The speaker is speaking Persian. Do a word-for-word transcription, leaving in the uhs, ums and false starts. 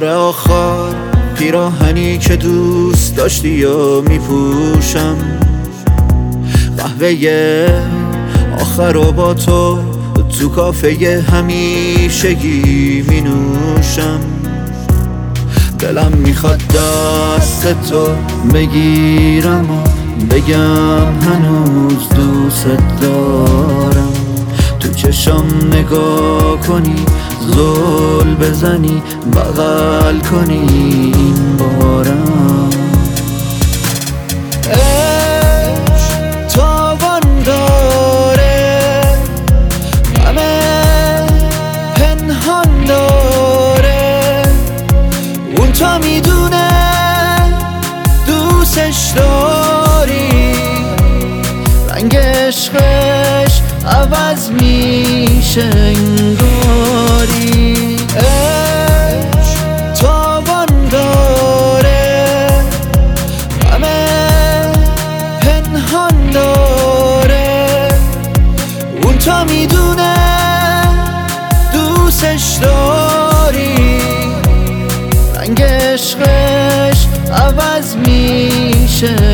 بار آخر پیراهنی که دوست داشتی و میپوشم، قهوه آخر رو با تو تو کافه همیشگی می نوشم. دلم میخواد دست تو بگیرم و بگم هنوز دوست دارم، تو چشم نگاه کنی، زل بزنی، بغل کنی این بارم. عشق تاوان داره، همه پنهان داره، اون تا میدونه دوستش داری، رنگ عشقش عوض میشه انگاری. عشق تاوان داره، همه پنهان داره، اون تا میدونه دوستش داری، رنگ عشقش عوض میشه